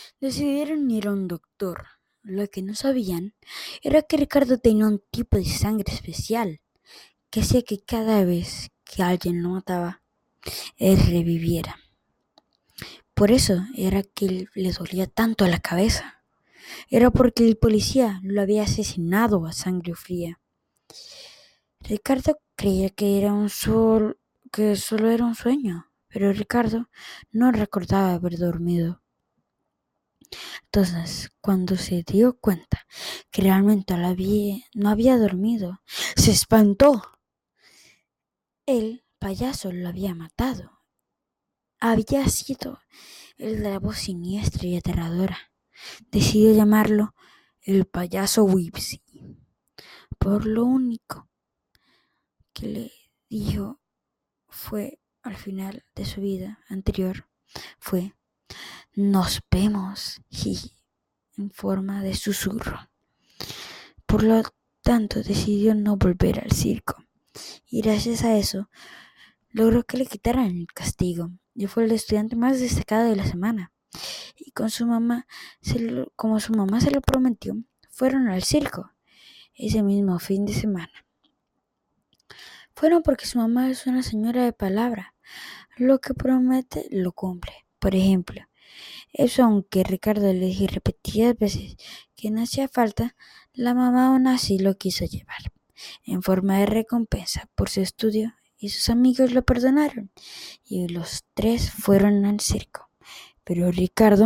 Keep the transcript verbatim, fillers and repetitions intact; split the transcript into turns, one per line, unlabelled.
Decidieron ir a un doctor. Lo que no sabían era que Ricardo tenía un tipo de sangre especial que hacía que cada vez que alguien lo mataba, él reviviera. Por eso era que le dolía tanto la cabeza. Era porque el policía lo había asesinado a sangre fría. Ricardo creía que era un sol, que solo era un sueño, pero Ricardo no recordaba haber dormido. Entonces, cuando se dio cuenta que realmente no había, no había dormido, se espantó. El payaso lo había matado. Había sido el de la voz siniestra y aterradora. Decidió llamarlo el payaso Wipsy. Por lo único que le dijo fue al final de su vida anterior fue nos vemos y en forma de susurro. Por lo tanto decidió no volver al circo y gracias a eso logró que le quitaran el castigo y fue el estudiante más destacado de la semana. Y con su mamá, se lo, como su mamá se lo prometió, fueron al circo ese mismo fin de semana. Fueron porque su mamá es una señora de palabra. Lo que promete, lo cumple. Por ejemplo, eso aunque Ricardo le dije repetidas veces que no hacía falta, la mamá aún así lo quiso llevar, en forma de recompensa por su estudio, y sus amigos lo perdonaron, y los tres fueron al circo. Pero Ricardo